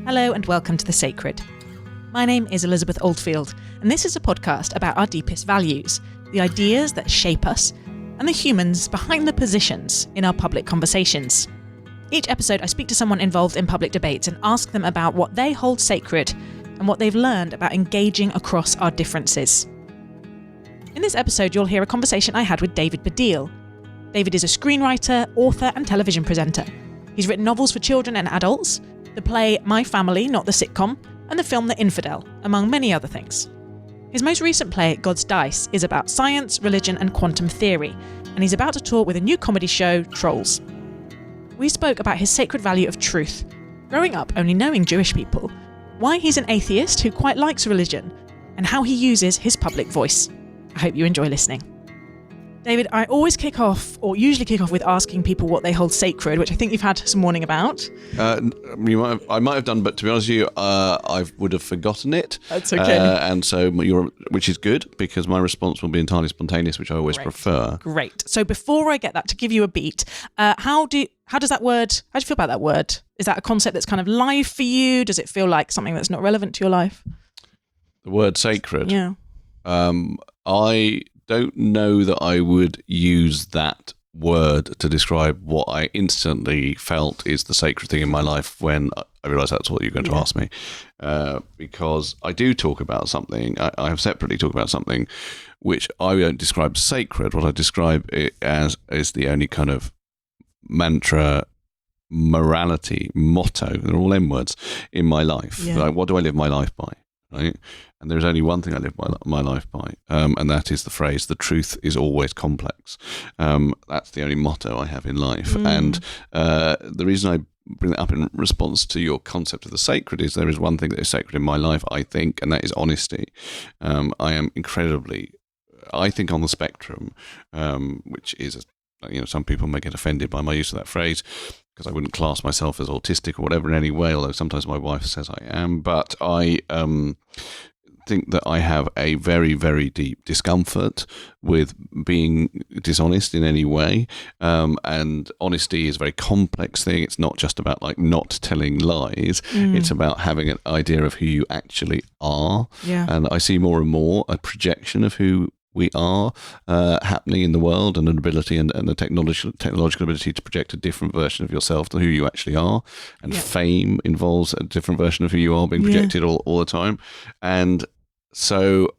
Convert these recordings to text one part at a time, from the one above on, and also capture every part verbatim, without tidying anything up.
Hello and welcome to The Sacred. My name is Elizabeth Oldfield, and this is a podcast about our deepest values, the ideas that shape us, and the humans behind the positions in our public conversations. Each episode, I speak to someone involved in public debates and ask them about what they hold sacred and what they've learned about engaging across our differences. In this episode, you'll hear a conversation I had with David Baddiel. David is a screenwriter, author, and television presenter. He's written novels for children and adults, the play My Family, Not the Sitcom, and the film The Infidel, among many other things. His most recent play, God's Dice, is about science, religion, and quantum theory, and he's about to tour with a new comedy show, Trolls. We spoke about his sacred value of truth, growing up only knowing Jewish people, why he's an atheist who quite likes religion, and how he uses his public voice. I hope you enjoy listening. David, I always kick off, or usually kick off with asking people what they hold sacred, which I think you've had some warning about. Uh, you might have, I might have done, but to be honest with you, uh, I would have forgotten it. That's okay. Uh, and so, you're, which is good, because my response will be entirely spontaneous, which I always Great. prefer. Great. So before I get that, to give you a beat, uh, how do how does that word, how do you feel about that word? Is that a concept that's kind of live for you? Does it feel like something that's not relevant to your life? The word sacred? Yeah. Um, I don't know that I would use that word to describe what I instantly felt is the sacred thing in my life when I realised that's what you're going to yeah. ask me. Uh, because I do talk about something, I, I have separately talked about something which I don't describe sacred. What I describe it as is the only kind of mantra, morality, motto, they're all M words, in my life. Yeah. Like, what do I live my life by? Right? And there's only one thing I live my, my life by, um, and that is the phrase, the truth is always complex. Um, that's the only motto I have in life. Mm. And uh, the reason I bring that up in response to your concept of the sacred is there is one thing that is sacred in my life, I think, and that is honesty. Um, I am incredibly, I think, on the spectrum, um, which is, a, you know, some people may get offended by my use of that phrase, because I wouldn't class myself as autistic or whatever in any way, although sometimes my wife says I am. But I um, think that I have a very, very deep discomfort with being dishonest in any way. Um, and honesty is a very complex thing. It's not just about like not telling lies. Mm. It's about having an idea of who you actually are. Yeah. And I see more and more a projection of who we are uh, happening in the world, and an ability and, and a technological technological ability to project a different version of yourself to who you actually are. And yeah. fame involves a different version of who you are being projected yeah. all, all the time. And so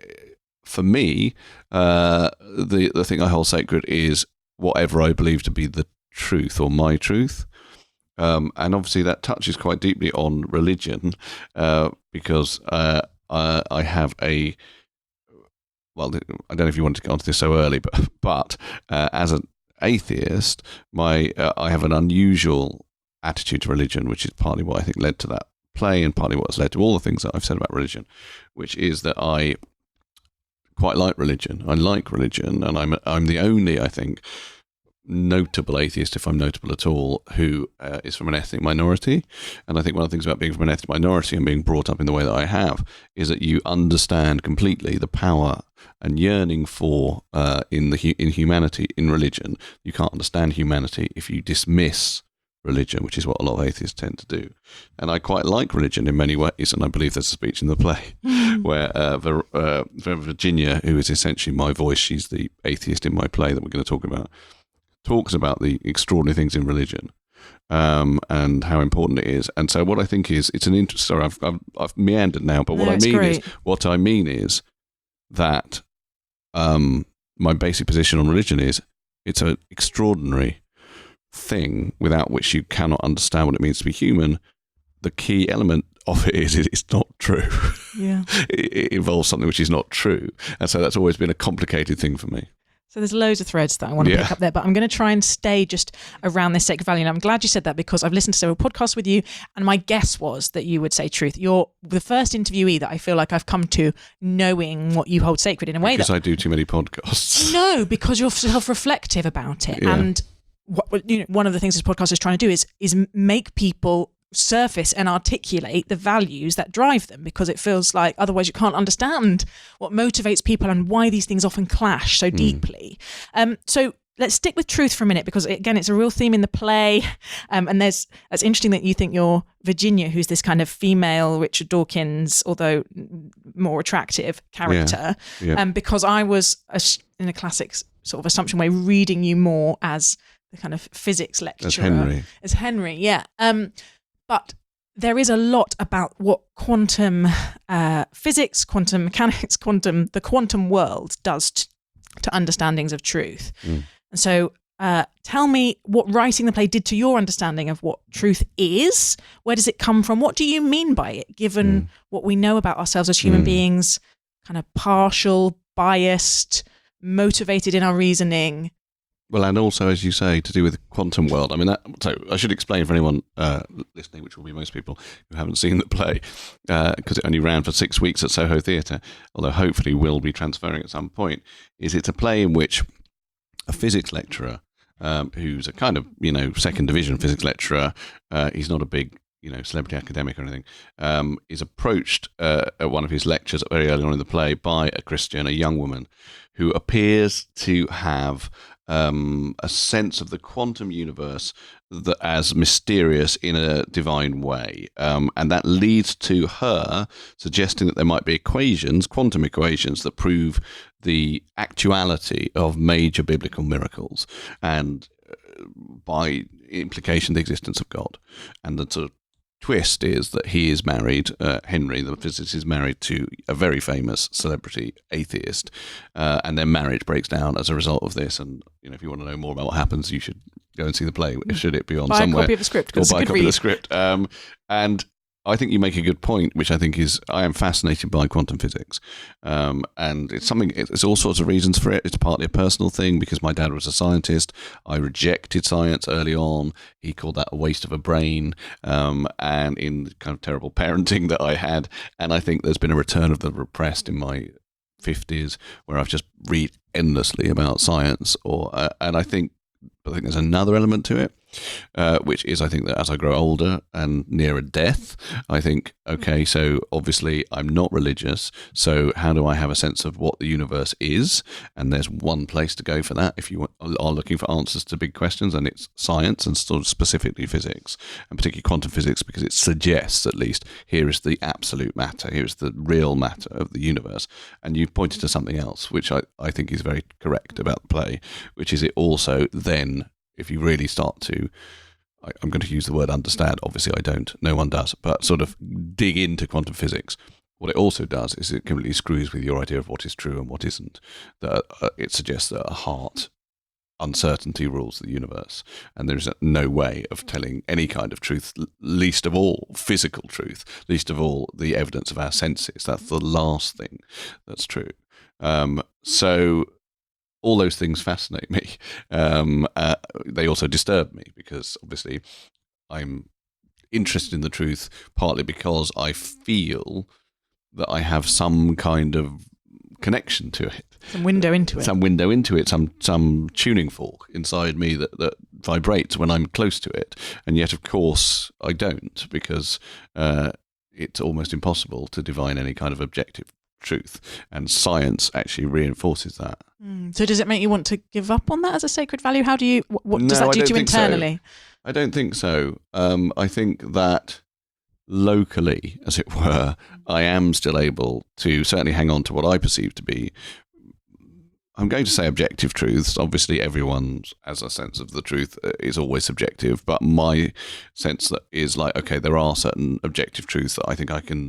for me, uh, the, the thing I hold sacred is whatever I believe to be the truth or my truth. Um, and obviously that touches quite deeply on religion uh, because uh, I, I have a Well, I don't know if you wanted to go onto this so early, but but uh, as an atheist, my uh, I have an unusual attitude to religion, which is partly what I think led to that play, and partly what has led to all the things that I've said about religion, which is that I quite like religion. I like religion, and I'm I'm the only, I think, notable atheist, if I'm notable at all, who uh, is from an ethnic minority. And I think one of the things about being from an ethnic minority and being brought up in the way that I have is that you understand completely the power and yearning for uh, in the in humanity, in religion. You can't understand humanity if you dismiss religion, which is what a lot of atheists tend to do. And I quite like religion in many ways, and I believe there's a speech in the play where uh, Vir- uh, Virginia, who is essentially my voice, she's the atheist in my play that we're going to talk about, talks about the extraordinary things in religion um, and how important it is. And so what I think is, it's an interest, sorry, I've, I've, I've meandered now, but what no, I mean great. is, what I mean is that um, my basic position on religion is it's an extraordinary thing without which you cannot understand what it means to be human. The key element of it is it's not true. Yeah. it, it involves something which is not true. And so that's always been a complicated thing for me. So there's loads of threads that I want to yeah. pick up there, but I'm going to try and stay just around this sacred value. And I'm glad you said that, because I've listened to several podcasts with you, and my guess was that you would say truth. You're the first interviewee that I feel like I've come to knowing what you hold sacred in a way because that... I do too many podcasts. No, because you're self-reflective about it. Yeah. And what, you know, one of the things this podcast is trying to do is is make people surface and articulate the values that drive them, because it feels like otherwise you can't understand what motivates people and why these things often clash so deeply. Mm. Um, so let's stick with truth for a minute, because again, it's a real theme in the play. Um, and there's, it's interesting that you think you're Virginia, who's this kind of female Richard Dawkins, although more attractive character. Yeah. Yeah. Um, because I was a, in a classic sort of assumption way reading you more as the kind of physics lecturer. As Henry. As Henry, yeah. Um, but there is a lot about what quantum uh, physics, quantum mechanics, quantum the quantum world does to, to understandings of truth. Mm. And so uh, tell me what writing the play did to your understanding of what truth is. Where does it come from? What do you mean by it, given mm. what we know about ourselves as human mm. beings, kind of partial, biased, motivated in our reasoning? Well, and also, as you say, to do with the quantum world. I mean, that, so I should explain for anyone uh, listening, which will be most people who haven't seen the play, because uh, it only ran for six weeks at Soho Theatre, although hopefully will be transferring at some point, is it's a play in which a physics lecturer, um, who's a kind of, you know, second division physics lecturer, uh, he's not a big, you know, celebrity academic or anything, um, is approached uh, at one of his lectures very early on in the play by a Christian, a young woman, who appears to have um, a sense of the quantum universe that as mysterious in a divine way. Um, and that leads to her suggesting that there might be equations, quantum equations, that prove the actuality of major biblical miracles and uh, by implication the existence of God. And the sort of twist is that he is married, uh, Henry, the physicist, is married to a very famous celebrity atheist, uh, and their marriage breaks down as a result of this. And you know, if you want to know more about what happens, you should go and see the play. Should it be on buy somewhere? Buy a copy of the script. Or buy a copy read. of the script. Um, and I think you make a good point, which I think is, I am fascinated by quantum physics. Um, and it's something, it's all sorts of reasons for it. It's partly a personal thing because my dad was a scientist. I rejected science early on. He called that a waste of a brain, um, and in kind of terrible parenting that I had. And I think there's been a return of the repressed in my fifties where I've just read endlessly about science. Or uh, and I think, I think there's another element to it. Uh, which is, I think that as I grow older and nearer death, I think, okay, so obviously I'm not religious, so how do I have a sense of what the universe is? And there's one place to go for that if you are looking for answers to big questions, and it's science, and sort of specifically physics, and particularly quantum physics, because it suggests at least here is the absolute matter, here is the real matter of the universe. And you've pointed to something else, which I, I think is very correct about the play, which is it also then, if you really start to, I'm going to use the word understand, obviously I don't, no one does, but sort of dig into quantum physics, what it also does is it completely screws with your idea of what is true and what isn't. That uh, it suggests that a heart uncertainty rules the universe, and there's no way of telling any kind of truth, least of all physical truth, least of all the evidence of our senses. That's the last thing that's true. Um, so all those things fascinate me. Um, uh, they also disturb me because obviously I'm interested in the truth partly because I feel that I have some kind of connection to it. Some window into it. Some window into it, some some tuning fork inside me that, that vibrates when I'm close to it. And yet, of course, I don't, because uh, it's almost impossible to divine any kind of objective truth, and science actually reinforces that. Mm. So does it make you want to give up on that as a sacred value? How do you, what, what no, does that do I don't to you think internally? So. I don't think so. Um, I think that locally, as it were, I am still able to certainly hang on to what I perceive to be, I'm going to say objective truths. Obviously, everyone has a sense of the truth is always subjective, but my sense that is like, okay, there are certain objective truths that I think I can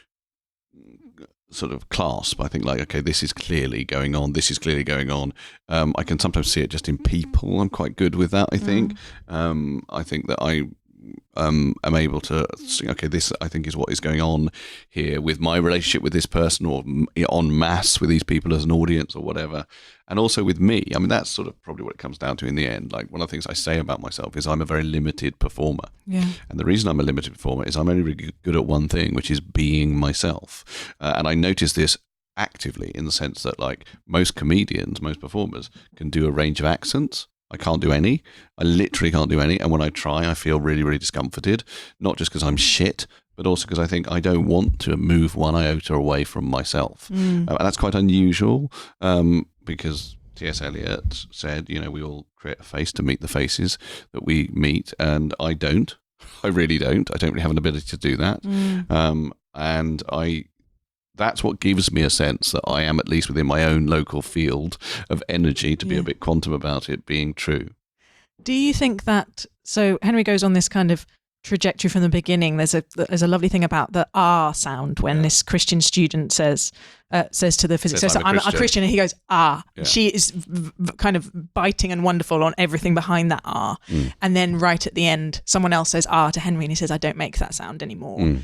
sort of clasp. I think like, okay, this is clearly going on. This is clearly going on. Um, I can sometimes see it just in people. I'm quite good with that, I think. Mm. Um, I think that I um, am able to see, okay, this I think is what is going on here with my relationship with this person, or en masse with these people as an audience or whatever. And also with me. I mean, that's sort of probably what it comes down to in the end. Like, one of the things I say about myself is I'm a very limited performer. Yeah. And the reason I'm a limited performer is I'm only really good at one thing, which is being myself. Uh, and I notice this actively in the sense that, like, most comedians, most performers can do a range of accents. I can't do any. I literally can't do any. And when I try, I feel really, really discomforted. Not just because I'm shit, but also because I think I don't want to move one iota away from myself. Mm. Uh, and that's quite unusual. Um, because T S Eliot said, you know, we all create a face to meet the faces that we meet, and I don't. I really don't. I don't really have an ability to do that. Mm. Um, and I, that's what gives me a sense that I am at least within my own local field of energy to be yeah. a bit quantum about it being true. Do you think that, so Henry goes on this kind of trajectory from the beginning. There's a there's a lovely thing about the R sound when yeah. this Christian student says uh, says to the physicist, says, I'm, I'm a Christian, and he goes, ah. Yeah. She is v- v- kind of biting and wonderful on everything behind that R. Mm. And then right at the end, someone else says R to Henry, and he says, I don't make that sound anymore. Mm.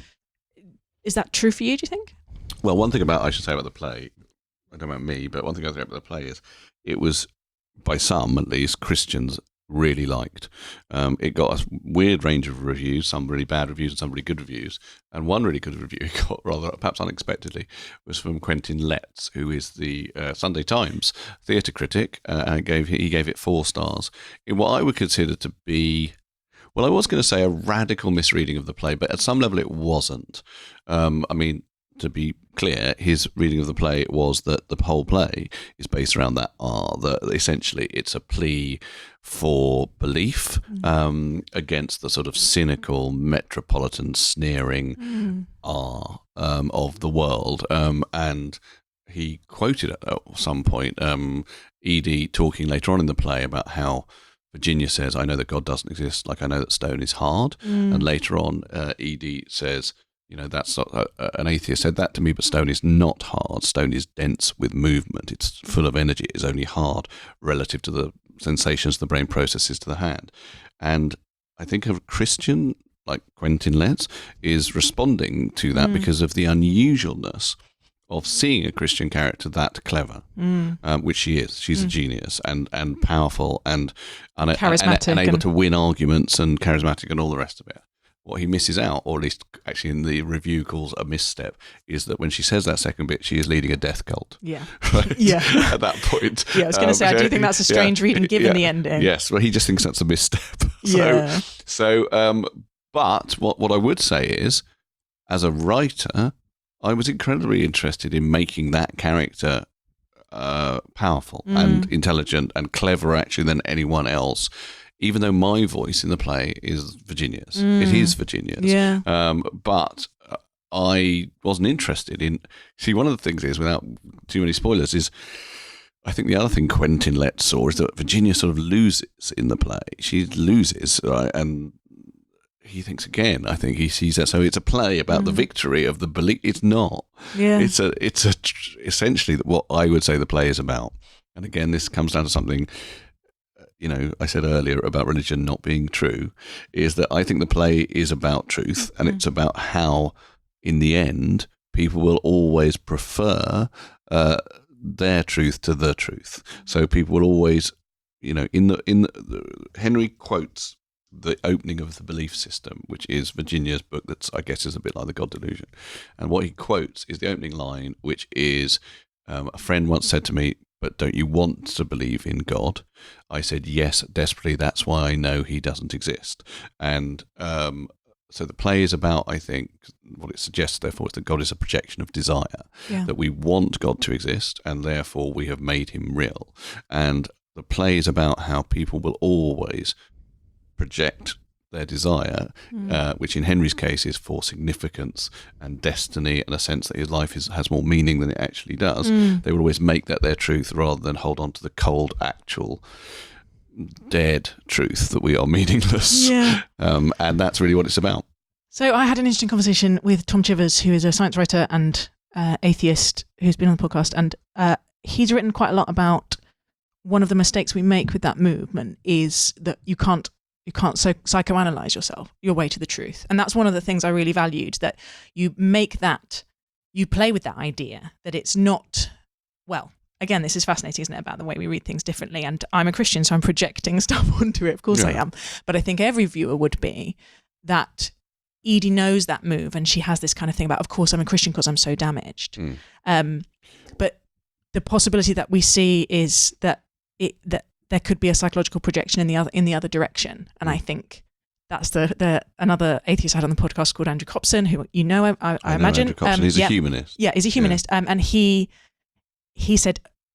Is that true for you, do you think? Well, one thing about, I should say about the play, I don't know about me, but one thing I think about the play is it was, by some at least, Christians really liked. Um, it got a weird range of reviews, some really bad reviews and some really good reviews. And one really good review it got, rather perhaps unexpectedly, was from Quentin Letts, who is the uh, Sunday Times theatre critic, uh, and gave he gave it four stars in what I would consider to be, well, I was going to say a radical misreading of the play, but at some level it wasn't. Um, I mean, to be clear, his reading of the play was that the whole play is based around that R, that essentially it's a plea for belief mm. um, against the sort of cynical, metropolitan, sneering mm. R um, of the world. Um, and he quoted at some point um, Edie talking later on in the play about how Virginia says, I know that God doesn't exist, like I know that stone is hard. Mm. And later on, uh, Edie says, you know, that's not, uh, an atheist said that to me, but stone is not hard. Stone is dense with movement. It's full of energy. It is only hard relative to the sensations the brain processes to the hand. And I think a Christian like Quentin Letts is responding to that mm. because of the unusualness of seeing a Christian character that clever, mm. um, which she is. She's mm. a genius and, and powerful and, and, charismatic and, and able and... to win arguments and charismatic and all the rest of it. What he misses out, or at least actually in the review calls a misstep, is that when she says that second bit, she is leading a death cult. Yeah. Right? Yeah. At that point. Yeah, I was going to um, say, I do think that's a strange yeah, reading given yeah, the ending. Yes, well, he just thinks that's a misstep. so, yeah. So, um, but what, what I would say is, as a writer, I was incredibly interested in making that character uh, powerful mm. and intelligent and cleverer, actually, than anyone else. Even though my voice in the play is Virginia's. Mm. It is Virginia's. Yeah. Um, but I wasn't interested in... See, one of the things is, without too many spoilers, is I think the other thing Quentin Letts saw is that Virginia sort of loses in the play. She loses, right? And he thinks again, I think he sees that. So it's a play about mm. the victory of the belief. It's not. Yeah. It's a. It's a essentially what I would say the play is about. And again, this comes down to something... You know, I said earlier about religion not being true, is that I think the play is about truth, and mm. it's about how, in the end, people will always prefer uh, their truth to the truth. So people will always, you know, in the in the, the, Henry quotes the opening of The Belief System, which is Virginia's book. That's, I guess, is a bit like The God Delusion, and what he quotes is the opening line, which is um, a friend once said to me, but don't you want to believe in God? I said, yes, desperately. That's why I know he doesn't exist. And um, so the play is about, I think, what it suggests, therefore, is that God is a projection of desire, yeah. that we want God to exist, and therefore we have made him real. And the play is about how people will always project their desire, mm. uh, which in Henry's case is for significance and destiny and a sense that his life is, has more meaning than it actually does. Mm. They will always make that their truth rather than hold on to the cold, actual, dead truth that we are meaningless. Yeah. Um, and that's really what it's about. So I had an interesting conversation with Tom Chivers, who is a science writer and uh, atheist who's been on the podcast, and uh, he's written quite a lot about one of the mistakes we make with that movement is that you can't You can't so psychoanalyze yourself, your way to the truth. And that's one of the things I really valued, that you make that, you play with that idea, that it's not, well, again, this is fascinating, isn't it, about the way we read things differently. And I'm a Christian, so I'm projecting stuff onto it. Of course yeah. I am. But I think every viewer would be that Edie knows that move, and she has this kind of thing about, of course, I'm a Christian because I'm so damaged. Mm. Um, but the possibility that we see is that it, that, there could be a psychological projection in the other in the other direction, and I think that's the the another atheist I had on the podcast called Andrew Copson, who you know I, I, I, I know imagine Andrew Copson. Um, he's yeah, a humanist. Yeah, he's a humanist, yeah. um, and he he said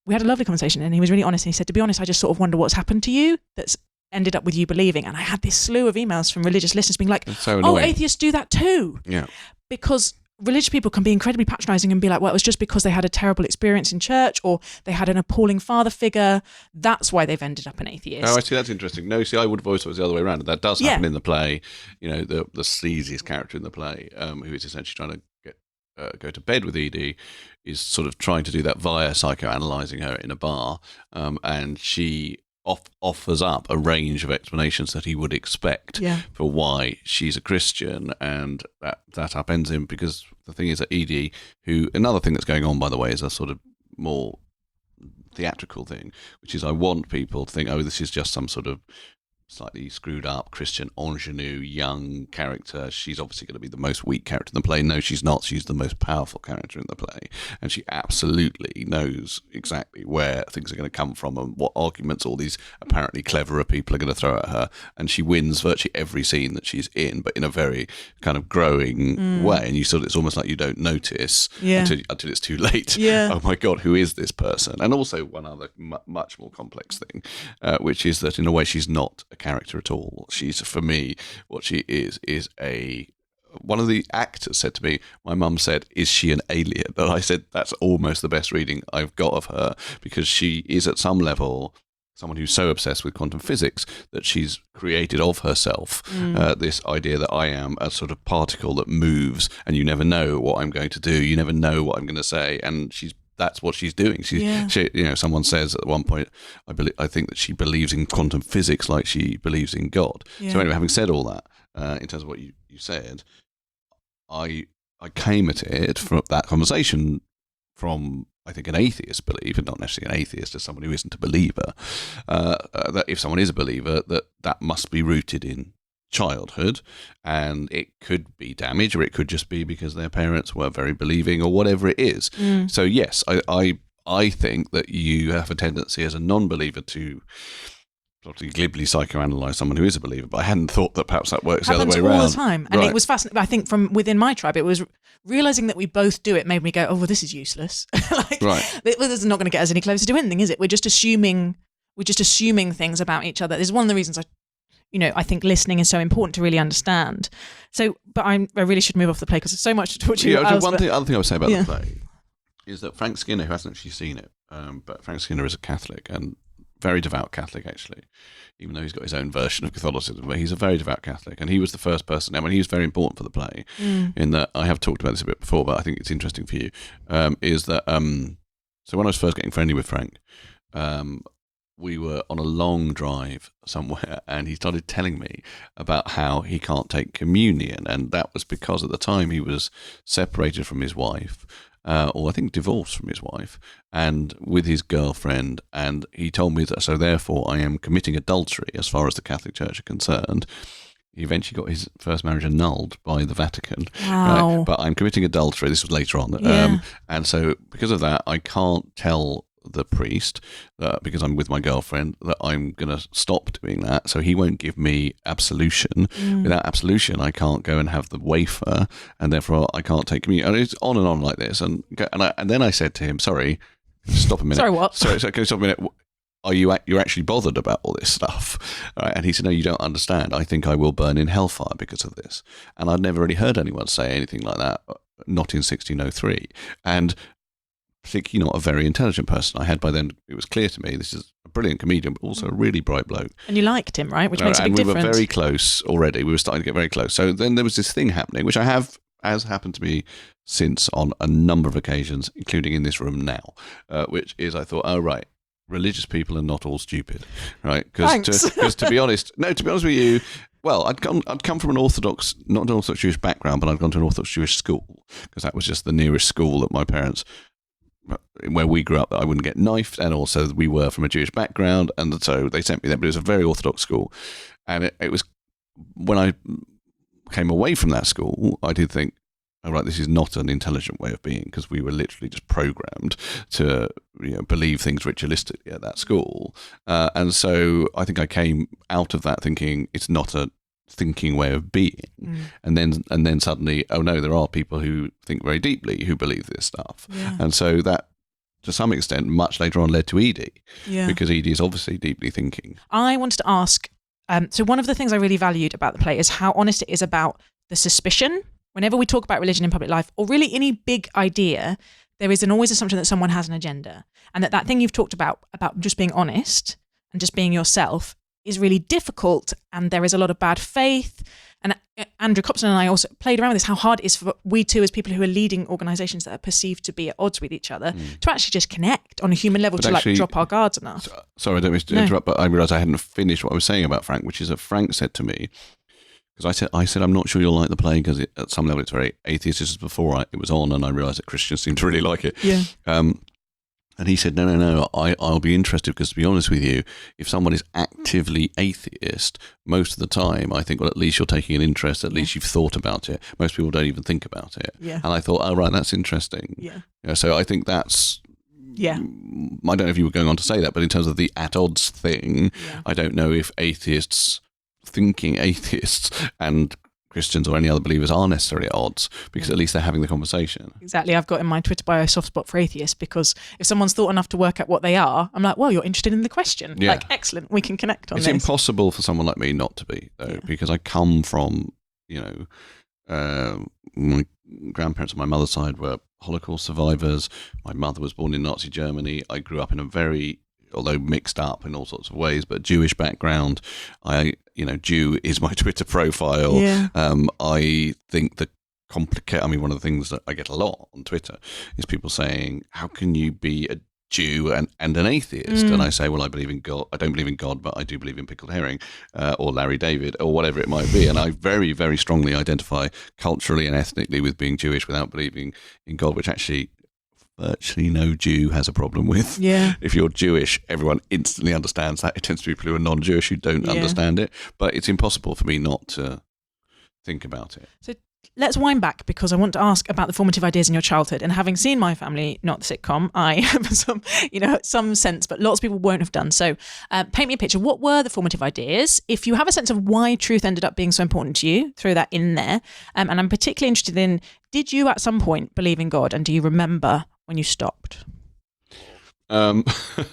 we had a lovely conversation, and he was really honest. And he said, to be honest, I just sort of wonder what's happened to you that's ended up with you believing. And I had this slew of emails from religious listeners being like, so oh, atheists do that too. Yeah. Because religious people can be incredibly patronizing and be like, well, it was just because they had a terrible experience in church, or they had an appalling father figure. That's why they've ended up an atheist. Oh, I see. That's interesting. No, see, I would have always thought it was the other way around. That does happen Yeah. in the play. You know, the the sleaziest character in the play, um, who is essentially trying to get uh, go to bed with Edie, is sort of trying to do that via psychoanalyzing her in a bar, um, and she off, offers up a range of explanations that he would expect Yeah. for why she's a Christian, and that, that upends him, because the thing is that Edie, who, another thing that's going on, by the way, is a sort of more theatrical thing, which is I want people to think, oh, this is just some sort of slightly screwed up Christian ingenue young character. She's obviously going to be the most weak character in the play. No, she's not. She's the most powerful character in the play, and she absolutely knows exactly where things are going to come from and what arguments all these apparently cleverer people are going to throw at her, and she wins virtually every scene that she's in, but in a very kind of growing mm. way, and you sort of, it's almost like you don't notice yeah. until, until it's too late. Yeah. Oh my God, who is this person? And also one other m- much more complex thing, uh, which is that in a way she's not a character at all. She's, for me, what she is is a one of the actors said to me, my mum said, is she an alien? And I said, that's almost the best reading I've got of her, because she is at some level someone who's so obsessed with quantum physics that she's created of herself mm. uh, this idea that I am a sort of particle that moves, and you never know what I'm going to do, you never know what I'm going to say, and she's that's what she's doing. She's, yeah. she, you know, someone says at one point, I believe, I think that she believes in quantum physics like she believes in God. Yeah. So anyway, having said all that, uh, in terms of what you, you said, I I came at it from that conversation from, I think, an atheist belief, and not necessarily an atheist, as someone who isn't a believer, uh, uh, that if someone is a believer, that that must be rooted in childhood, and it could be damage, or it could just be because their parents were very believing, or whatever it is. Mm. So yes, I, I I think that you have a tendency as a non-believer to sort of glibly psychoanalyze someone who is a believer, but I hadn't thought that perhaps that works Happens the other way all around. the time, and right. It was fascinating. I think from within my tribe, it was realizing that we both do it made me go, oh well, this is useless. like, right. This is not going to get us any closer to anything, is it? We're just assuming we're just assuming things about each other. This is one of the reasons I. You know, I think listening is so important to really understand. So, but I'm, I really should move off the play because there's so much to talk to you yeah, about. One but, thing, other thing I would say about yeah. the play is that Frank Skinner, who hasn't actually seen it, um, but Frank Skinner is a Catholic, and very devout Catholic actually, even though he's got his own version of Catholicism, but he's a very devout Catholic, and he was the first person, I mean, he was very important for the play, mm. in that, I have talked about this a bit before, but I think it's interesting for you, um, is that, um, so when I was first getting friendly with Frank, um, we were on a long drive somewhere, and he started telling me about how he can't take communion, and that was because at the time he was separated from his wife, uh, or I think divorced from his wife, and with his girlfriend, and he told me that, so therefore I am committing adultery as far as the Catholic Church are concerned. He eventually got his first marriage annulled by the Vatican. Wow. Right? But I'm committing adultery. This was later on. Yeah. Um, and so because of that, I can't tell the priest, uh, because I'm with my girlfriend, that I'm going to stop doing that. So he won't give me absolution. Mm. Without absolution, I can't go and have the wafer, and therefore I can't take communion. And it's on and on like this. And and, I, and then I said to him, sorry, stop a minute. Sorry, what? Sorry, so, can you stop a minute. Are you you're actually bothered about all this stuff? Right? And he said, no, you don't understand. I think I will burn in hellfire because of this. And I'd never really heard anyone say anything like that, not in sixteen oh three. And particularly not a very intelligent person. I had by then, it was clear to me, this is a brilliant comedian, but also a really bright bloke. And you liked him, right? Which uh, makes a big difference. And we difference. were very close already. We were starting to get very close. So then there was this thing happening, which I have, has happened to me since on a number of occasions, including in this room now, uh, which is I thought, oh, right, religious people are not all stupid, right? Because to, to be honest, no, to be honest with you, well, I'd come, I'd come from an Orthodox, not an Orthodox Jewish background, but I'd gone to an Orthodox Jewish school, because that was just the nearest school that my parents, where we grew up, that I wouldn't get knifed, and also we were from a Jewish background, and so they sent me there, but it was a very Orthodox school. And it, it was, when I came away from that school, I did think, oh, right, this is not an intelligent way of being, because we were literally just programmed to, you know, believe things ritualistically at that school. Uh, and so I think I came out of that thinking it's not a thinking way of being. Mm. And then and then suddenly, oh no, there are people who think very deeply, who believe this stuff. Yeah. And so that to some extent, much later on led to Edie, Yeah. because Edie is obviously deeply thinking. I wanted to ask, um, so one of the things I really valued about the play is how honest it is about the suspicion. Whenever we talk about religion in public life, or really any big idea, there is an always assumption that someone has an agenda, and that that thing you've talked about, about just being honest and just being yourself, is really difficult, and there is a lot of bad faith. And Andrew Copson and I also played around with this, how hard it is for we two as people who are leading organisations that are perceived to be at odds with each other mm. to actually just connect on a human level, but to actually, like drop our guards enough. Sorry, I don't mean to no. interrupt, but I realised I hadn't finished what I was saying about Frank, which is that Frank said to me, because I said, I said, I'm not sure you'll like the play because at some level it's very atheist. This was before I, it was on, and I realised that Christians seem to really like it. Yeah. Um, and he said, no, no, no, I, I'll be interested because, to be honest with you, if someone is actively atheist, most of the time, I think, well, at least you're taking an interest, at yeah. least you've thought about it. Most people don't even think about it. Yeah. And I thought, oh, right, that's interesting. Yeah. yeah so I think that's... Yeah. I don't know if you were going on to say that, but in terms of the at odds thing, yeah. I don't know if atheists... thinking atheists and Christians or any other believers are necessarily at odds, because at least they're having the conversation. Exactly. I've got in my Twitter bio a soft spot for atheists, because if someone's thought enough to work out what they are, I'm like, well, you're interested in the question. Yeah. Like, excellent, we can connect on it's this. It's impossible for someone like me not to be, though, yeah. because I come from, you know, uh, my grandparents on my mother's side were Holocaust survivors. My mother was born in Nazi Germany. I grew up in a very, although mixed up in all sorts of ways, but Jewish background. I, you know, Jew is my Twitter profile. Yeah. Um, I think the complicate. I mean, one of the things that I get a lot on Twitter is people saying, "How can you be a Jew and, and an atheist?" Mm. And I say, "Well, I believe in God. I don't believe in God, but I do believe in pickled herring, uh, or Larry David, or whatever it might be." And I very, very strongly identify culturally and ethnically with being Jewish without believing in God, which actually virtually no Jew has a problem with. Yeah. If you're Jewish, everyone instantly understands that. It tends to be people who are non-Jewish who don't yeah. understand it. But it's impossible for me not to think about it. So let's wind back, because I want to ask about the formative ideas in your childhood. And having seen My Family, not the sitcom, I have some, you know, some sense, but lots of people won't have done. So uh, paint me a picture. What were the formative ideas? If you have a sense of why truth ended up being so important to you, throw that in there. Um, and I'm particularly interested in, did you at some point believe in God? And do you remember when you stopped? Um,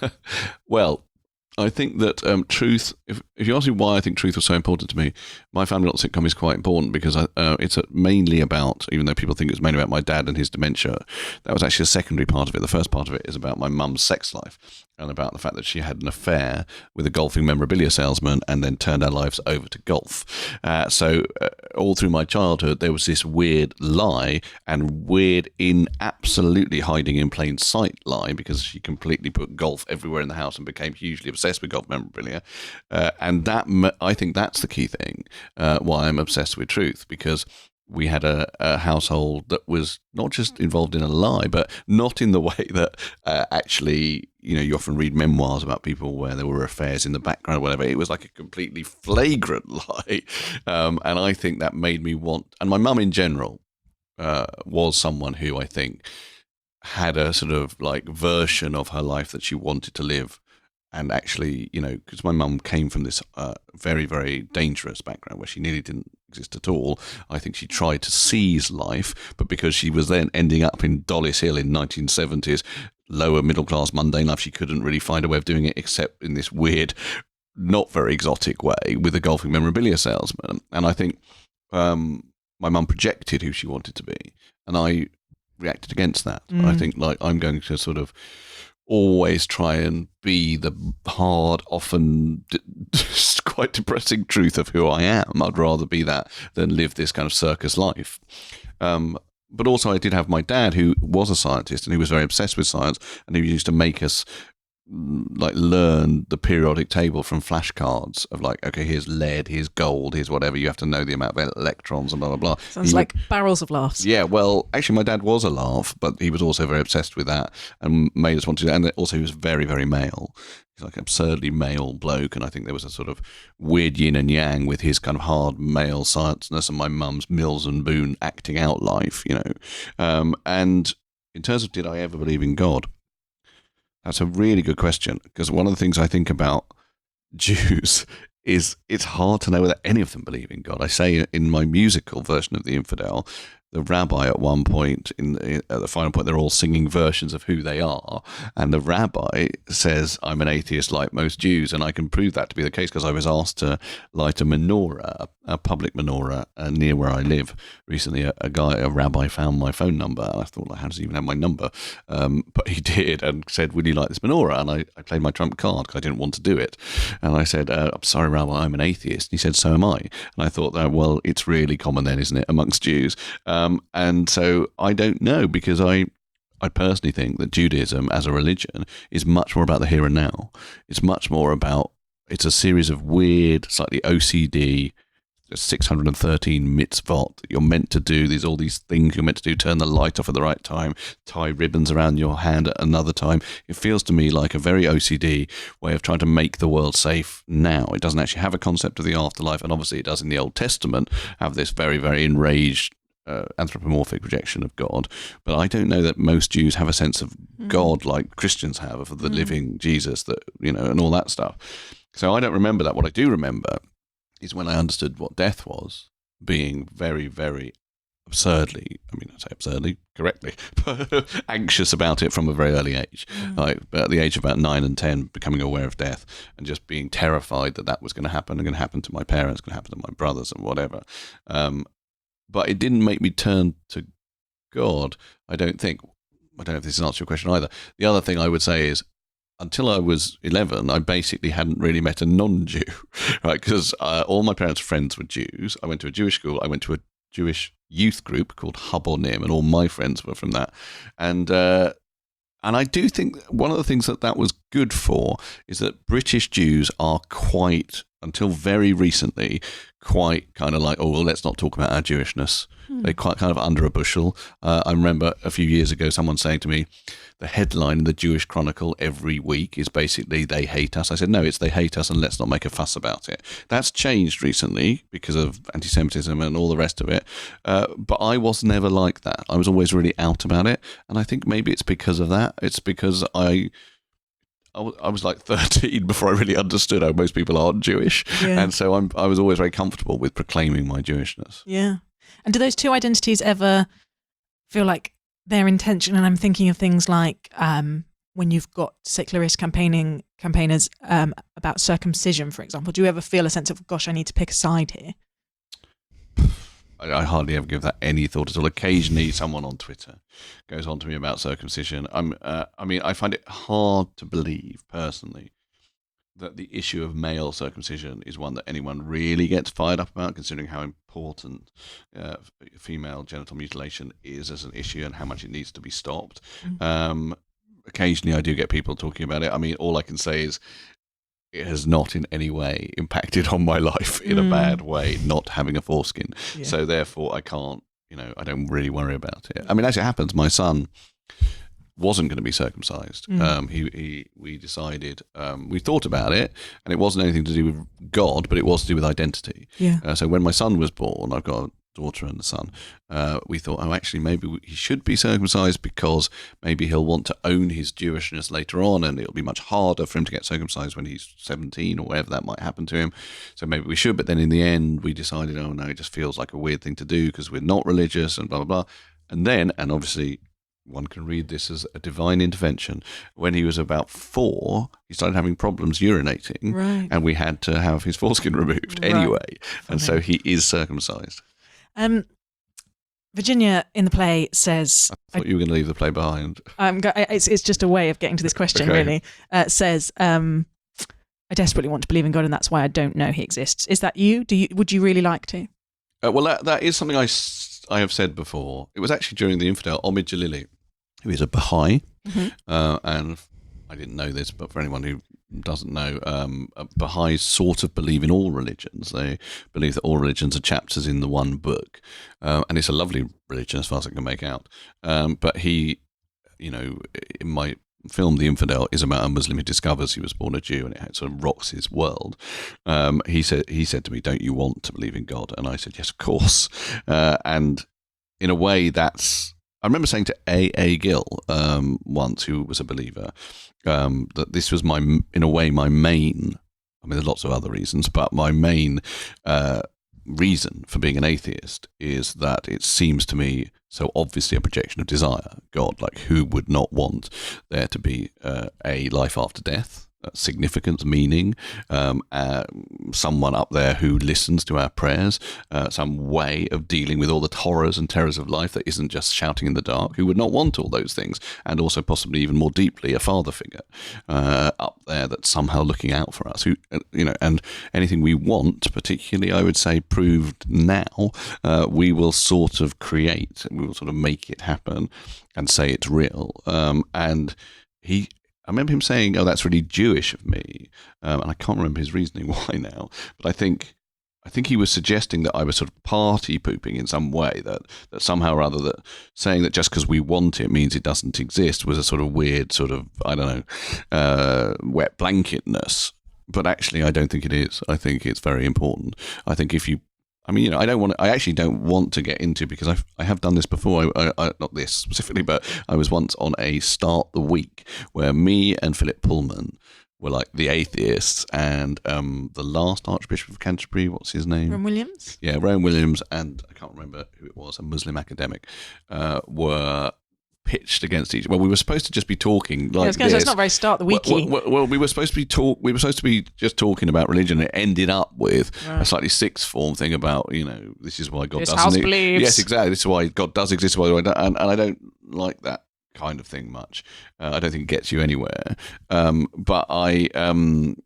well, I think that um, truth, if, if you ask me why I think truth was so important to me, My Family, Not the Sitcom is quite important, because I, uh, it's mainly about, even though people think it's mainly about my dad and his dementia, that was actually a secondary part of it. The first part of it is about my mum's sex life and about the fact that she had an affair with a golfing memorabilia salesman and then turned our lives over to golf. Uh, so uh, all through my childhood, there was this weird lie, and weird in absolutely hiding in plain sight lie, because she completely put golf everywhere in the house and became hugely obsessed with golf memorabilia. Uh, and that, I think that's the key thing, uh, why I'm obsessed with truth, because we had a, a household that was not just involved in a lie, but not in the way that uh, actually, you know, you often read memoirs about people where there were affairs in the background or whatever. It was like a completely flagrant lie. Um, and I think that made me want, and my mum in general uh, was someone who I think had a sort of like version of her life that she wanted to live. And actually, you know, because my mum came from this uh, very, very dangerous background where she nearly didn't exist at all, I think she tried to seize life, but because she was then ending up in Dollis Hill in nineteen seventies, lower middle class, mundane life, she couldn't really find a way of doing it except in this weird, not very exotic way with a golfing memorabilia salesman. And I think um, my mum projected who she wanted to be, and I reacted against that. Mm. I think like I'm going to sort of always try and be the hard, often d- quite depressing truth of who I am. I'd rather be that than live this kind of circus life. Um, but also I did have my dad, who was a scientist and who was very obsessed with science, and who used to make us like learn the periodic table from flashcards of like, okay, here's lead, here's gold, here's whatever. You have to know the amount of electrons and blah, blah, blah. Sounds he like would, barrels of laughs. Yeah, well, actually my dad was a laugh, but he was also very obsessed with that and made us want to do that. And also he was very, very male. He's like an absurdly male bloke. And I think there was a sort of weird yin and yang with his kind of hard male scienceness and my mum's Mills and Boon acting out life, you know. Um, and in terms of did I ever believe in God? That's a really good question, because one of the things I think about Jews is it's hard to know whether any of them believe in God. I say in my musical version of The Infidel, the rabbi at one point, in, in at the final point, they're all singing versions of who they are, and the rabbi says, "I'm an atheist like most Jews," and I can prove that to be the case because I was asked to light a menorah, a public menorah, uh, near where I live recently. A, a guy, a rabbi, found my phone number, and I thought, like, how does he even have my number? Um, but he did, and said, "Would you like this menorah?" And I, I played my trump card because I didn't want to do it, and I said, uh, "I'm sorry, rabbi, I'm an atheist." And he said, "So am I." And I thought, that, well, it's really common then, isn't it, amongst Jews? Um, and so I don't know, because I I personally think that Judaism as a religion is much more about the here and now. It's much more about, it's a series of weird, slightly O C D, six hundred thirteen mitzvot that you're meant to do. There's all these things you're meant to do: turn the light off at the right time, tie ribbons around your hand at another time. It feels to me like a very O C D way of trying to make the world safe now. It doesn't actually have a concept of the afterlife, and obviously it does in the Old Testament have this very, very enraged uh, anthropomorphic rejection of God. But I don't know that most Jews have a sense of mm. God like Christians have, of the mm. living Jesus, that, you know, and all that stuff. So I don't remember that. What I do remember is when I understood what death was, being very, very absurdly, I mean, I say absurdly, correctly, anxious about it from a very early age. Mm. Like, at the age of about nine and ten, becoming aware of death and just being terrified that that was going to happen, and going to happen to my parents, going to happen to my brothers and whatever. Um, but it didn't make me turn to God, I don't think. I don't know if this answers your question either. The other thing I would say is, until I was eleven, I basically hadn't really met a non-Jew, right? Because uh, all my parents' friends were Jews. I went to a Jewish school. I went to a Jewish youth group called Habonim, and all my friends were from that. And uh, and I do think one of the things that that was good for is that British Jews are quite, until very recently, quite kind of like, oh, well, let's not talk about our Jewishness. Hmm. They're quite kind of under a bushel. Uh, I remember a few years ago someone saying to me, the headline in the Jewish Chronicle every week is basically, "They hate us." I said, no, it's "They hate us and let's not make a fuss about it." That's changed recently because of anti-Semitism and all the rest of it. Uh, but I was never like that. I was always really out about it. And I think maybe it's because of that. It's because I... I was like thirteen before I really understood how most people aren't Jewish. Yeah. And so I'm, I was always very comfortable with proclaiming my Jewishness. Yeah. And do those two identities ever feel like they're in tension? And I'm thinking of things like um, when you've got secularist campaigning campaigners um, about circumcision, for example. Do you ever feel a sense of, gosh, I need to pick a side here? I hardly ever give that any thought at all. Occasionally, someone on Twitter goes on to me about circumcision. I'm, uh, I mean, I find it hard to believe, personally, that the issue of male circumcision is one that anyone really gets fired up about, considering how important uh, female genital mutilation is as an issue and how much it needs to be stopped. Mm-hmm. Um, occasionally, I do get people talking about it. I mean, all I can say is, it has not in any way impacted on my life in mm. a bad way, not having a foreskin. Yeah. So therefore I can't, you know, I don't really worry about it. I mean, as it happens, my son wasn't going to be circumcised. Mm. Um, he, he, we decided, um, we thought about it, and it wasn't anything to do with God, but it was to do with identity. Yeah. Uh, so when my son was born, I've got a daughter and a son, uh, we thought, oh, actually, maybe he should be circumcised because maybe he'll want to own his Jewishness later on, and it'll be much harder for him to get circumcised when he's seventeen or whatever that might happen to him. So maybe we should. But then in the end, we decided, oh, no, it just feels like a weird thing to do because we're not religious and blah, blah, blah. And then, and obviously, one can read this as a divine intervention. When he was about four, he started having problems urinating, right. and we had to have his foreskin removed right. anyway. Funny. And so he is circumcised. Um, Virginia in the play says... I thought I, you were going to leave the play behind. Um, it's, it's just a way of getting to this question, okay. really. Uh, says, um, I desperately want to believe in God, and that's why I don't know he exists. Is that you? Do you? Would you really like to? Uh, well, that, that is something I, I have said before. It was actually during the Infidel, Omid Jalili, who is a Baha'i, mm-hmm. uh, and I didn't know this, but for anyone who doesn't know, um, Baha'is sort of believe in all religions. They believe that all religions are chapters in the one book, uh, and it's a lovely religion as far as I can make out. Um, but he, you know, in my film, The Infidel, is about a Muslim who discovers he was born a Jew, and it sort of rocks his world. Um, he said, he said to me, "Don't you want to believe in God?" And I said, "Yes, of course." Uh, and in a way, that's. I remember saying to A. A. Gill um, once, who was a believer, um, that this was my, in a way, my main, I mean, there's lots of other reasons, but my main uh, reason for being an atheist is that it seems to me so obviously a projection of desire. God, like who would not want there to be uh, a life after death? Significance, meaning, um, uh, someone up there who listens to our prayers, uh, some way of dealing with all the horrors and terrors of life that isn't just shouting in the dark, who would not want all those things, and also possibly even more deeply a father figure uh, up there that's somehow looking out for us, who, you know, and anything we want, particularly I would say proved now, uh, we will sort of create, we will sort of make it happen and say it's real. Um, and he I remember him saying, "Oh, that's really Jewish of me," um, and I can't remember his reasoning why now. But I think, I think he was suggesting that I was sort of party pooping in some way. That that somehow or other, that saying that just because we want it means it doesn't exist was a sort of weird, sort of I don't know, uh, wet blanketness. But actually, I don't think it is. I think it's very important. I think if you I mean, you know, I don't want to, I actually don't want to get into, because I've, I have done this before, I, I, not this specifically, but I was once on a Start the Week where me and Philip Pullman were like the atheists, and um, the last Archbishop of Canterbury, what's his name? Rowan Williams? Yeah, Rowan Williams, and I can't remember who it was, a Muslim academic, uh, were pitched against each. Well, we were supposed to just be talking like yeah, I was going to say, it's not very Start the Weeky. Well, well, well, we were supposed to be talk. We were supposed to be just talking about religion. It ended up with right. a slightly sixth form thing about, you know, this is why God this doesn't. House believes. Yes, exactly. This is why God does exist. Why I don't, and, and I don't like that kind of thing much. Uh, I don't think it gets you anywhere. Um, but I. Um,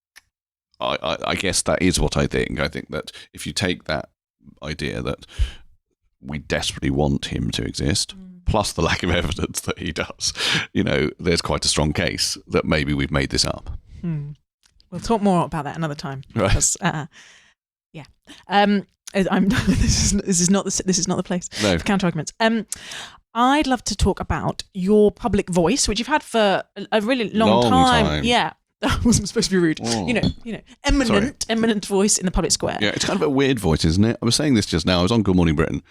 I, I, I guess that is what I think. I think that if you take that idea that we desperately want him to exist, mm. plus the lack of evidence that he does, you know, there's quite a strong case that maybe we've made this up. Hmm. We'll talk more about that another time. Right. Because, uh, yeah. Um, I'm, this, is, this is not the this is not the place no. for counter arguments. Um, I'd love to talk about your public voice, which you've had for a, a really long, long time. time. Yeah. That wasn't supposed to be rude. Oh. You know, you know, eminent, Sorry. eminent voice in the public square. Yeah, it's kind of a weird voice, isn't it? I was saying this just now. I was on Good Morning Britain.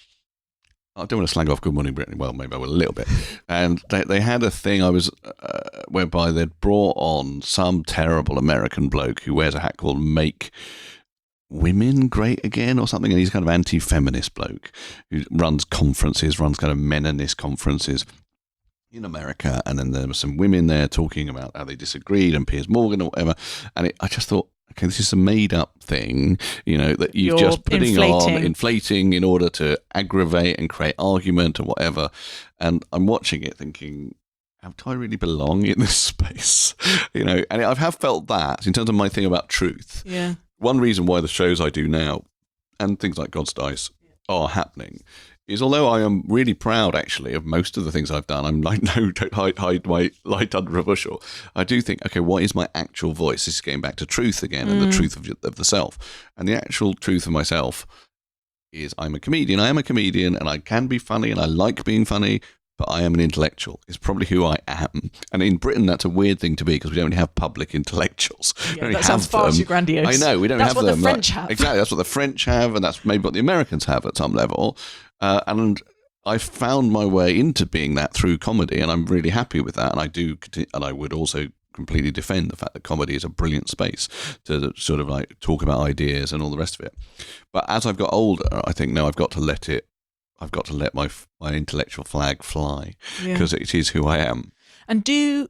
I don't want to slag off Good Morning Britain. Well, maybe I will a little bit. And they they had a thing I was uh, whereby they'd brought on some terrible American bloke who wears a hat called Make Women Great Again or something, and he's kind of anti-feminist bloke who runs conferences, runs kind of Menonist conferences in America, and then there were some women there talking about how they disagreed, and Piers Morgan or whatever, and it, I just thought, okay, this is a made-up thing, you know, that you're, you're just putting inflating. on, inflating in order to aggravate and create argument or whatever, and I'm watching it thinking, do I really belong in this space? You know, and I have felt that in terms of my thing about truth. Yeah. One reason why the shows I do now, and things like God's Dice, are happening is, although I am really proud, actually, of most of the things I've done, I'm like, no, don't hide, hide my light under a bushel. I do think, okay, what is my actual voice? This is getting back to truth again, mm. and the truth of, of the self. And the actual truth of myself is I'm a comedian. I am a comedian, and I can be funny, and I like being funny, but I am an intellectual. It's probably who I am. And in Britain, that's a weird thing to be, because we don't really have public intellectuals. Yeah, that sounds far too grandiose. I know, we don't that's have them. That's what the French like, have. Exactly, that's what the French have, and that's maybe what the Americans have at some level. Uh, and I found my way into being that through comedy, and I'm really happy with that. And I do, and I would also completely defend the fact that comedy is a brilliant space to sort of like talk about ideas and all the rest of it. But as I've got older, I think now I've got to let it. I've got to let my my intellectual flag fly, because yeah. it is who I am. And do.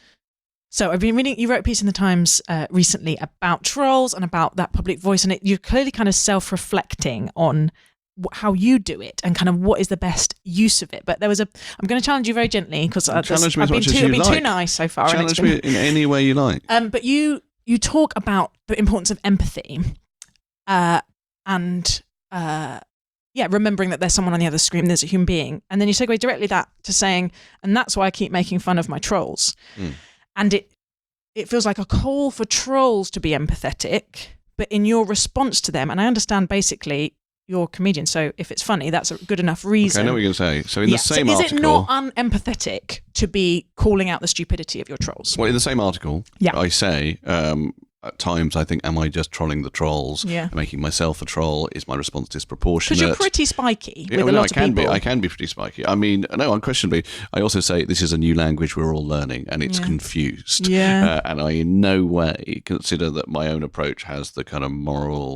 So I've been reading, you wrote a piece in the Times uh, recently about trolls and about that public voice, and it, you're clearly kind of self-reflecting on how you do it and kind of what is the best use of it. But there was a, I'm going to challenge you very gently, because I've been, too, I've been like. too nice so far. Challenge and me been, in any way you like. Um, but you you talk about the importance of empathy, uh, and uh, yeah, remembering that there's someone on the other screen, there's a human being, and then you segue directly that to saying, and that's why I keep making fun of my trolls, mm. and it it feels like a call for trolls to be empathetic, but in your response to them, and I understand basically. You're a comedian, so if it's funny, that's a good enough reason. Okay, I know what you're going to say. So in yeah. the same so is article... is it not unempathetic to be calling out the stupidity of your trolls? Well, in the same article, yeah. I say, um, at times I think, am I just trolling the trolls? Yeah. Making myself a troll? Is my response disproportionate? Because you're pretty spiky yeah, with well, a no, lot I of can people. Be, I can be pretty spiky. I mean, no, unquestionably. I also say this is a new language we're all learning, and it's yeah. confused. Yeah. Uh, and I in no way consider that my own approach has the kind of moral...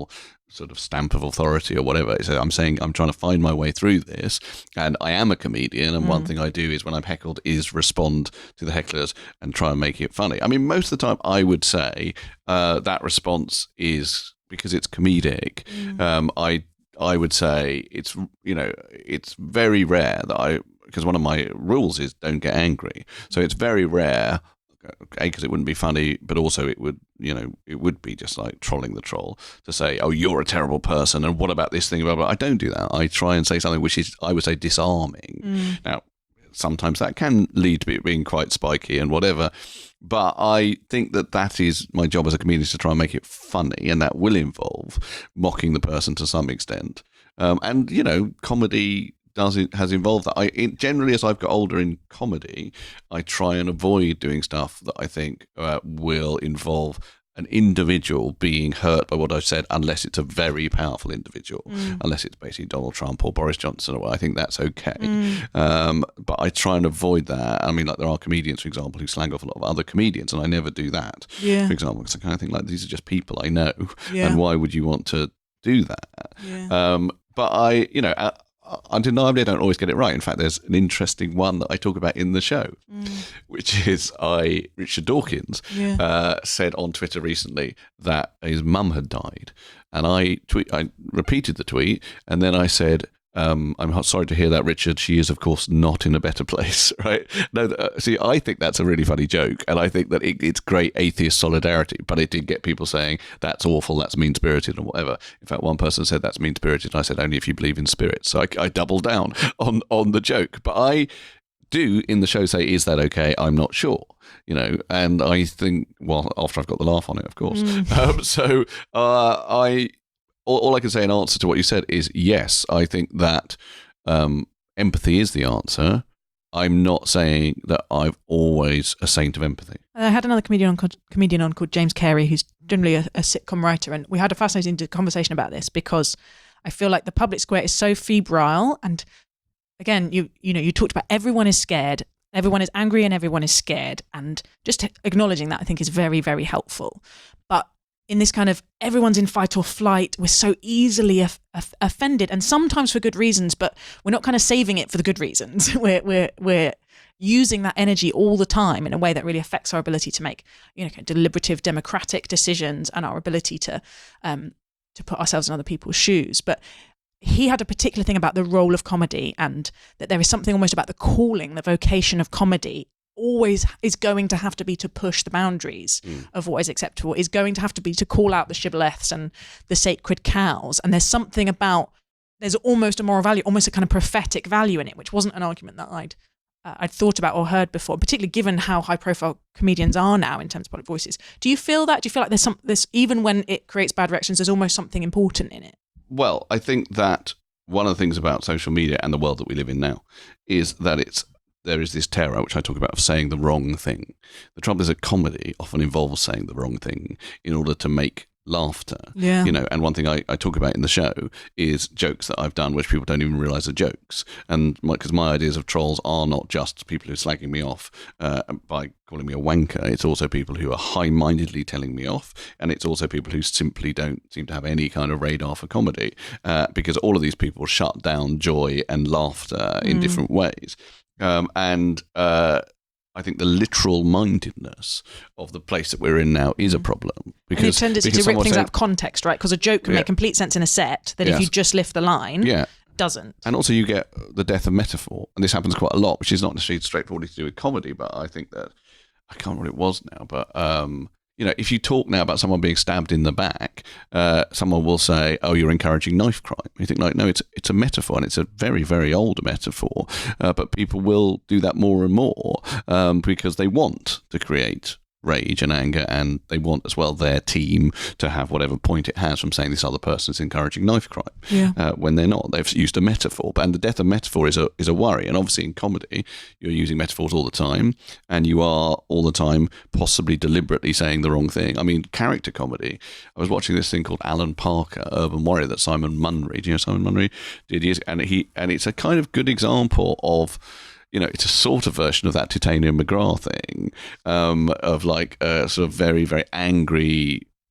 sort of stamp of authority or whatever. So I'm saying I'm trying to find my way through this, and I am a comedian, and mm. one thing I do is when I'm heckled is respond to the hecklers and try and make it funny. I mean, most of the time I would say uh, that response is because it's comedic. Mm. Um, I I would say it's, you know, it's very rare that I, because one of my rules is don't get angry. So it's very rare, A, because it wouldn't be funny, but also it would, you know, it would be just like trolling the troll to say, oh, you're a terrible person, and what about this thing? Blah, blah. I don't do that. I try and say something which is, I would say, disarming. Mm. Now, sometimes that can lead to it being quite spiky and whatever, but I think that that is my job as a comedian, is to try and make it funny, and that will involve mocking the person to some extent. Um, and, you know, comedy does it has involved that. I it, generally, as I've got older in comedy, I try and avoid doing stuff that I think uh, will involve an individual being hurt by what I've said, unless it's a very powerful individual, mm. unless it's basically Donald Trump or Boris Johnson, or I think that's okay. Mm. Um, but I try and avoid that. I mean, like there are comedians, for example, who slang off a lot of other comedians, and I never do that. Yeah. For example, because I kind of think like these are just people I know, yeah. and why would you want to do that? Yeah. Um, but I, you know. I, Undeniably, I don't always get it right. In fact, there's an interesting one that I talk about in the show, mm. which is I Richard Dawkins yeah. uh, said on Twitter recently that his mum had died, and I tweet, I repeated the tweet, and then I said, um, "I'm sorry to hear that, Richard. She is, of course, not in a better place." Right? No, uh, see, I think that's a really funny joke, and I think that it, it's great atheist solidarity. But it did get people saying that's awful, that's mean spirited, and whatever. In fact, one person said that's mean spirited, and I said only if you believe in spirits. So I, I doubled down on on the joke. But I do in the show say, "Is that okay? I'm not sure." You know, and I think, well, after I've got the laugh on it, of course. Mm. Um, so uh, I. All, all I can say in answer to what you said is yes, I think that um, empathy is the answer. I'm not saying that I'm always a saint of empathy. I had another comedian on, comedian on called James Carey, who's generally a, a sitcom writer, and we had a fascinating conversation about this because I feel like the public square is so febrile, and again, you you know, you talked about everyone is scared, everyone is angry, and everyone is scared, and just acknowledging that I think is very, very helpful. But in this kind of everyone's in fight or flight, we're so easily of, of, offended, and sometimes for good reasons, but we're not kind of saving it for the good reasons. we're we're we're using that energy all the time in a way that really affects our ability to make, you know, deliberative, democratic decisions, and our ability to um to put ourselves in other people's shoes. But he had a particular thing about the role of comedy, and that there is something almost about the calling, the vocation of comedy always is going to have to be to push the boundaries mm. of what is acceptable, is going to have to be to call out the shibboleths and the sacred cows. And there's something about, there's almost a moral value, almost a kind of prophetic value in it, which wasn't an argument that I'd uh, I'd thought about or heard before, particularly given how high profile comedians are now in terms of public voices. Do you feel that? Do you feel like there's some, this, even when it creates bad reactions, there's almost something important in it? Well, I think that one of the things about social media and the world that we live in now is that it's there is this terror, which I talk about, of saying the wrong thing. The trouble is that comedy often involves saying the wrong thing in order to make laughter. Yeah. You know, and one thing I, I talk about in the show is jokes that I've done which people don't even realise are jokes. And because my, my ideas of trolls are not just people who are slagging me off uh, by calling me a wanker, it's also people who are high-mindedly telling me off, and it's also people who simply don't seem to have any kind of radar for comedy, uh, because all of these people shut down joy and laughter in mm. different ways. Um, and uh, I think the literal mindedness of the place that we're in now is a problem. Because, and a tendency to rip things saying, out of context, right? Because a joke can yeah. make complete sense in a set that yes. if you just lift the line, yeah. doesn't. And also you get the death of metaphor. And this happens quite a lot, which is not necessarily straightforwardly to do with comedy, but I think that, I can't remember what it was now, but... Um, you know, if you talk now about someone being stabbed in the back, uh, someone will say, "Oh, you're encouraging knife crime." You think, like, no, it's it's a metaphor, and it's a very, very old metaphor. Uh, but people will do that more and more um, because they want to create rage and anger, and they want as well their team to have whatever point it has from saying this other person is encouraging knife crime. Yeah. Uh, when they're not, they've used a metaphor. And the death of metaphor is a is a worry. And obviously in comedy, you're using metaphors all the time, and you are all the time possibly deliberately saying the wrong thing. I mean, character comedy. I was watching this thing called Alan Parker, Urban Warrior, that Simon Munry, do you know Simon Munry did years, and he and it's a kind of good example of, you know, it's a sort of version of that Titania McGrath thing, um, of like a sort of very, very angry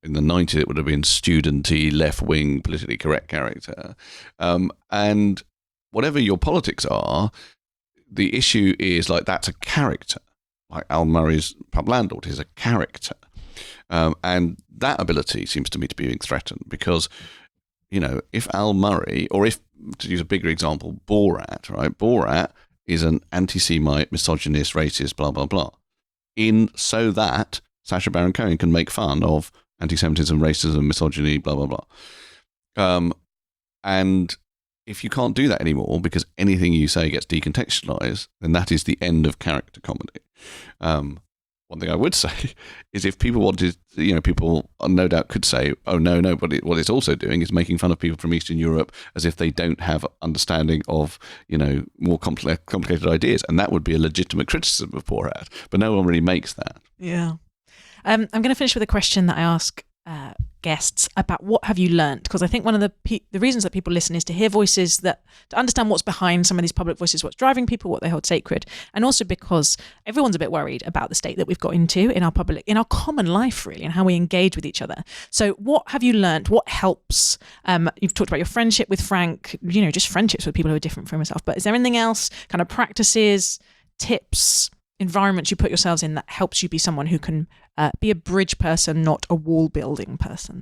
in the nineties, it would have been studenty, left-wing, politically correct character. Um, and whatever your politics are, the issue is like that's a character. Like Al Murray's pub landlord is a character. Um, and that ability seems to me to be being threatened because, you know, if Al Murray, or if, to use a bigger example, Borat, right? Borat is an anti-Semite, misogynist, racist, blah, blah, blah. In so that Sacha Baron Cohen can make fun of anti-Semitism, racism, misogyny, blah, blah, blah. Um, and if you can't do that anymore because anything you say gets decontextualized, then that is the end of character comedy. Um, one thing I would say is if people wanted, you know, people no doubt could say, oh, no, no, but it, what it's also doing is making fun of people from Eastern Europe as if they don't have understanding of, you know, more compl- complicated ideas. And that would be a legitimate criticism of Borat. But no one really makes that. Yeah. Um, I'm going to finish with a question that I ask uh, guests about what have you learnt? Because I think one of the pe- the reasons that people listen is to hear voices, that to understand what's behind some of these public voices, what's driving people, what they hold sacred, and also because everyone's a bit worried about the state that we've got into in our public, in our common life, really, and how we engage with each other. So, what have you learnt? What helps? Um, you've talked about your friendship with Frank, you know, just friendships with people who are different from yourself. But is there anything else? Kind of practices, tips, environments you put yourselves in that helps you be someone who can uh, be a bridge person, not a wall building person?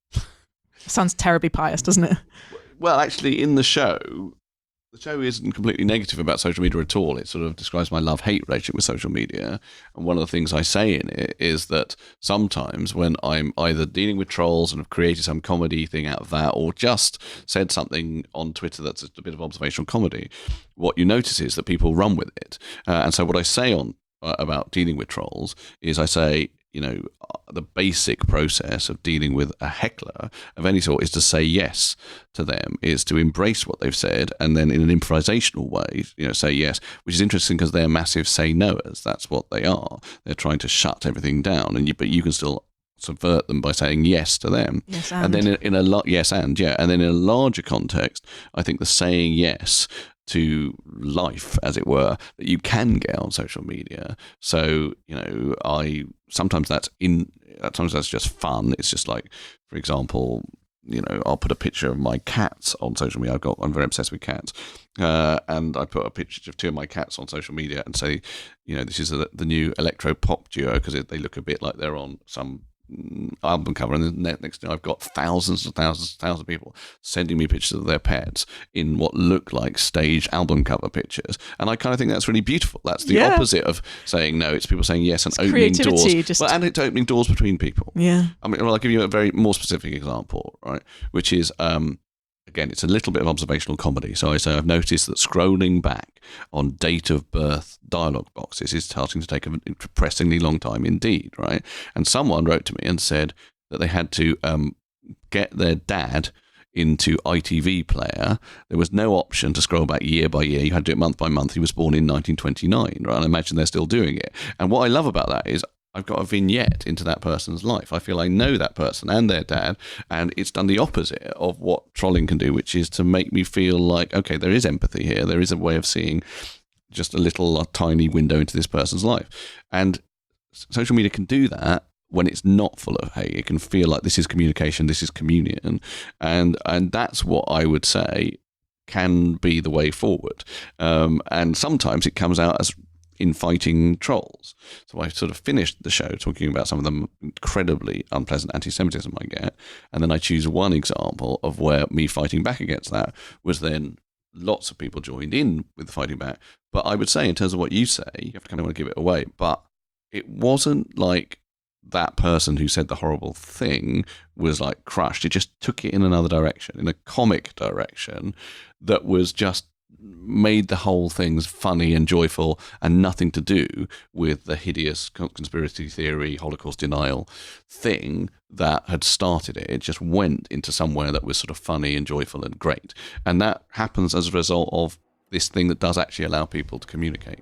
Sounds terribly pious, doesn't it? Well, actually, in the show, the show isn't completely negative about social media at all. It sort of describes my love-hate relationship with social media. And one of the things I say in it is that sometimes when I'm either dealing with trolls and have created some comedy thing out of that, or just said something on Twitter that's a bit of observational comedy, what you notice is that people run with it. Uh, and so what I say on uh, about dealing with trolls is I say, you know, the basic process of dealing with a heckler of any sort is to say yes to them, is to embrace what they've said, and then in an improvisational way, you know, say yes, which is interesting because they're massive say-knowers. That's what they are. They're trying to shut everything down, and you, but you can still subvert them by saying yes to them. Yes, and. and then in, in a lot, yes, and yeah, and then in a larger context, I think the saying yes to life, as it were, that you can get on social media. So, you know, I sometimes that's in sometimes that's just fun. It's just like, for example, you know, I'll put a picture of my cats on social media. I've got I'm very obsessed with cats, uh, and I put a picture of two of my cats on social media and say, you know, this is a, the new electro pop duo because they look a bit like they're on some album cover, and the next thing I've got thousands and thousands and thousands of people sending me pictures of their pets in what look like staged album cover pictures, and I kind of think that's really beautiful. That's the yeah. opposite of saying no. It's people saying yes and it's opening doors, just... well, and it's opening doors between people. Yeah, I mean, well, I'll give you a very more specific example, right? Which is, um, again, it's a little bit of observational comedy. So I say I've noticed that scrolling back on date of birth dialogue boxes is starting to take a depressingly long time indeed, right? And someone wrote to me and said that they had to um, get their dad into I T V Player. There was no option to scroll back year by year. You had to do it month by month. He was born in nineteen twenty-nine, right? And I imagine they're still doing it. And what I love about that is I've got a vignette into that person's life. I feel I know that person and their dad, and it's done the opposite of what trolling can do, which is to make me feel like, okay, there is empathy here. There is a way of seeing just a little a tiny window into this person's life. And social media can do that when it's not full of hate. It can feel like this is communication, this is communion. And and that's what I would say can be the way forward. Um, and sometimes it comes out as in fighting trolls. So I sort of finished the show talking about some of the incredibly unpleasant anti-Semitism I get, and then I choose one example of where me fighting back against that was then lots of people joined in with the fighting back. But I would say, in terms of what you say, you have to kind of want to give it away, but it wasn't like that person who said the horrible thing was like crushed. It just took it in another direction, in a comic direction that was just made the whole things funny and joyful and nothing to do with the hideous conspiracy theory, Holocaust denial thing that had started it. It just went into somewhere that was sort of funny and joyful and great. And that happens as a result of this thing that does actually allow people to communicate.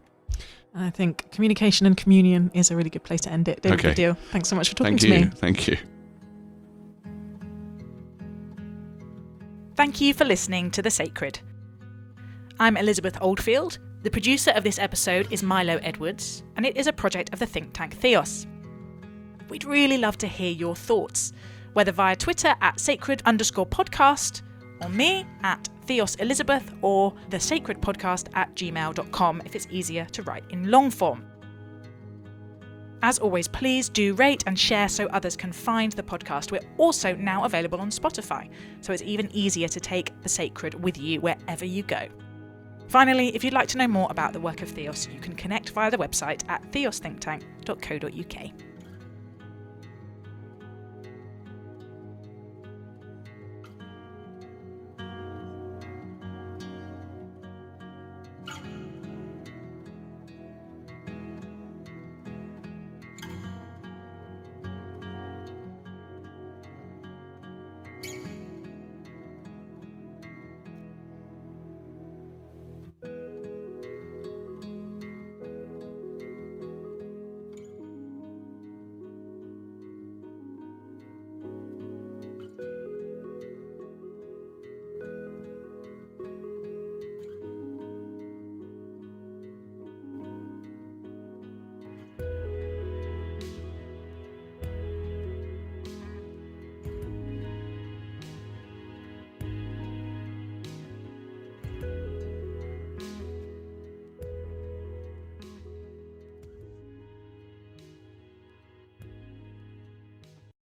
I think communication and communion is a really good place to end it. David Okay. Baddiel, thanks so much for talking Thank to you. me. Thank you. Thank you for listening to The Sacred. I'm Elizabeth Oldfield. The producer of this episode is Milo Edwards, and it is a project of the think tank Theos. we'd really love to hear your thoughts, whether via Twitter at sacred underscore podcast, or me at Theos Elizabeth, or the sacred podcast at gmail dot com if it's easier to write in long form. As always, please do rate and share so others can find the podcast. We're also now available on Spotify, so it's even easier to take the sacred with you wherever you go. Finally, if you'd like to know more about the work of Theos, you can connect via the website at theos think tank dot co dot uk.